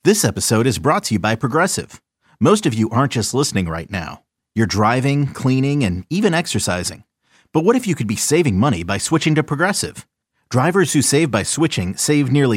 This episode is brought to you by Progressive. Most of you aren't just listening right now. You're driving, cleaning, and even exercising. But what if you could be saving money by switching to Progressive? Drivers who save by switching save nearly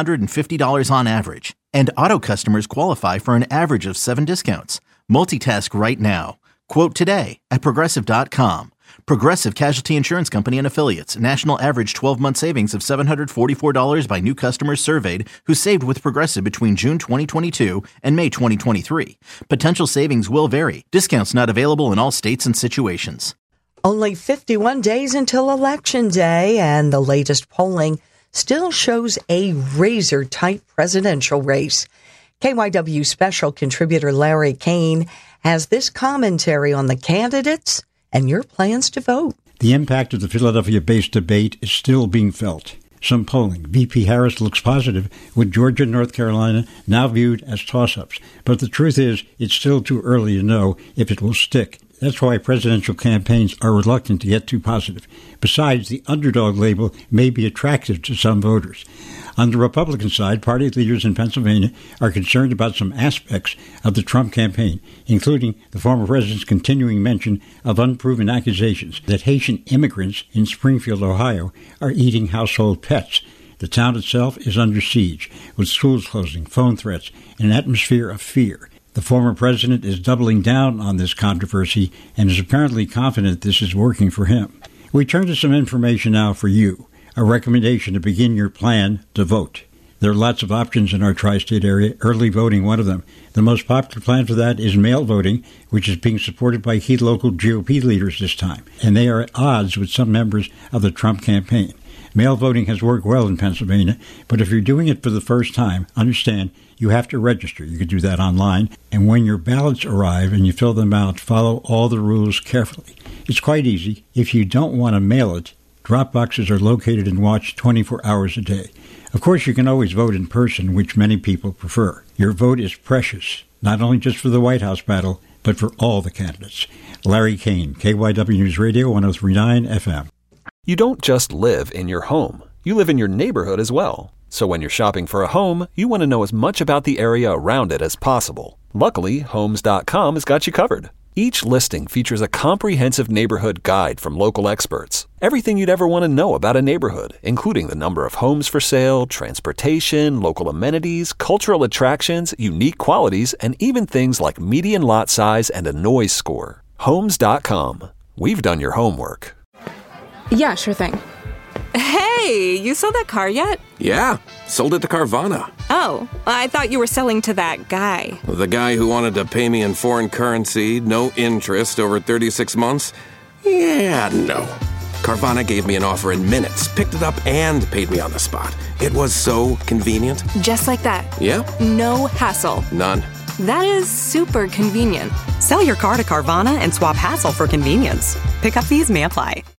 $750 on average. And auto customers qualify for an average of 7 discounts. Multitask right now. Quote today at Progressive.com. Progressive Casualty Insurance Company and Affiliates. National average 12-month savings of $744 by new customers surveyed who saved with Progressive between June 2022 and May 2023. Potential savings will vary. Discounts not available in all states and situations. Only 51 days until Election Day, and the latest polling still shows a razor-tight presidential race. KYW special contributor Larry Kane has this commentary on the candidates and your plans to vote. The impact of the Philadelphia-based debate is still being felt. Some polling. VP Harris looks positive, with Georgia and North Carolina now viewed as toss-ups. But the truth is, it's still too early to know if it will stick. That's why presidential campaigns are reluctant to get too positive. Besides, the underdog label may be attractive to some voters. On the Republican side, party leaders in Pennsylvania are concerned about some aspects of the Trump campaign, including the former president's continuing mention of unproven accusations that Haitian immigrants in Springfield, Ohio, are eating household pets. The town itself is under siege, with schools closing, phone threats, and an atmosphere of fear. The former president is doubling down on this controversy and is apparently confident this is working for him. We turn to some information now for you. A recommendation to begin your plan to vote. There are lots of options in our tri-state area, early voting one of them. The most popular plan for that is mail voting, which is being supported by key local GOP leaders this time, and they are at odds with some members of the Trump campaign. Mail voting has worked well in Pennsylvania, but if you're doing it for the first time, understand you have to register. You can do that online, and when your ballots arrive and you fill them out, follow all the rules carefully. It's quite easy. If you don't want to mail it, drop boxes are located and watched 24 hours a day. Of course, you can always vote in person, which many people prefer. Your vote is precious, not only just for the White House battle, but for all the candidates. Larry Kane, KYW News Radio, 103.9 FM. You don't just live in your home. You live in your neighborhood as well. So when you're shopping for a home, you want to know as much about the area around it as possible. Luckily, Homes.com has got you covered. Each listing features a comprehensive neighborhood guide from local experts. Everything you'd ever want to know about a neighborhood, including the number of homes for sale, transportation, local amenities, cultural attractions, unique qualities, and even things like median lot size and a noise score. Homes.com. We've done your homework. Yeah, sure thing. Hey, you sold that car yet? Yeah, sold it to Carvana. Oh, I thought you were selling to that guy. The guy who wanted to pay me in foreign currency, no interest, over 36 months? Yeah, no. Carvana gave me an offer in minutes, picked it up, and paid me on the spot. It was so convenient. Just like that. Yeah. No hassle. None. That is super convenient. Sell your car to Carvana and swap hassle for convenience. Pickup fees may apply.